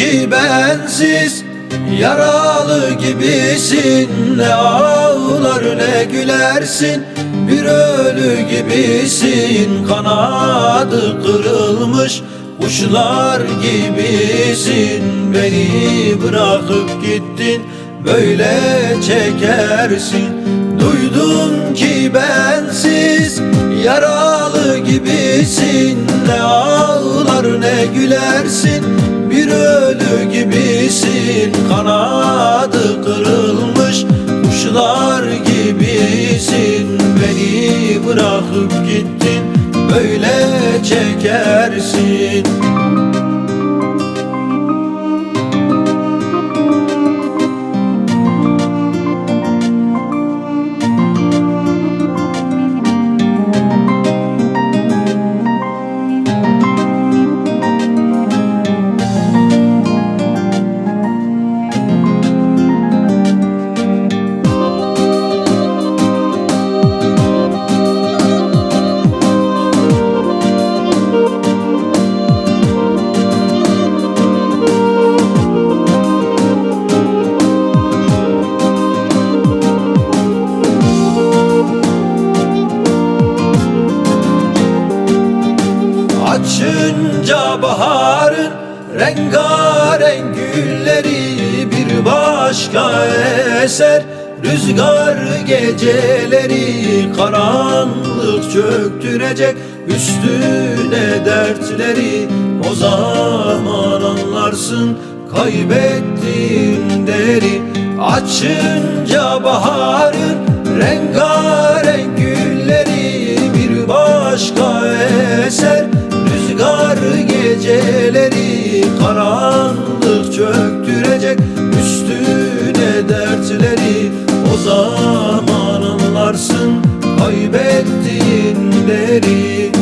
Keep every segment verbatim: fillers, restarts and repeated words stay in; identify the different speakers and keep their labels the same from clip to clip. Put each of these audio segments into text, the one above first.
Speaker 1: ki bensiz, yaralı gibisin. Ne ağlar ne gülersin, bir ölü gibisin. Kanadı kırılmış kuşlar gibisin. Beni bırakıp gittin, böyle çekersin. Duydum ki bensiz, yaralı gibisin. Ne ağlar ne gülersin, bir ölü gibisin. Kanadı kırılmış kuşlar gibisin. Beni bırakıp gittin, böyle çekersin. Açınca baharın rengarenk gülleri bir başka eser. Rüzgar geceleri karanlık çöktürecek üstüne dertleri. O zaman anlarsın kaybettiğin değeri. Açınca baharın rengarenk gülleri bir başka eser. Rüzgar geceleri karanlık çöktürecek üstüne dertleri. O zaman anlarsın kaybettiğin değeri.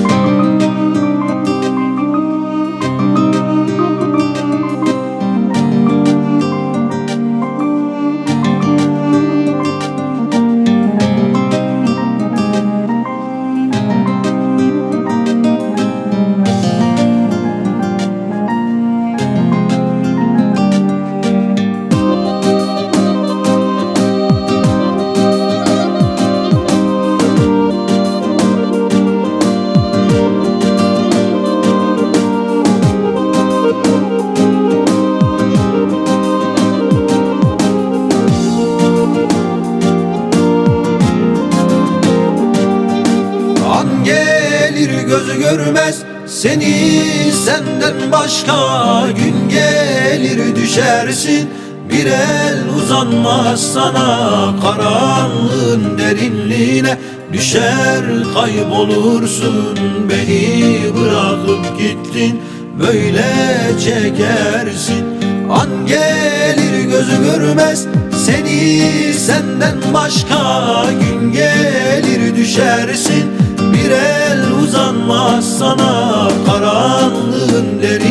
Speaker 1: Gelir gözü görmez seni senden başka. Gün gelir düşersin, bir el uzanmaz sana. Karanlığın derinliğine düşer kaybolursun. Beni bırakıp gittin, böyle çekersin. An gelir gözü görmez seni senden başka. Gün gelir düşersin, bir el uzanmaz sana. Karanlığın derin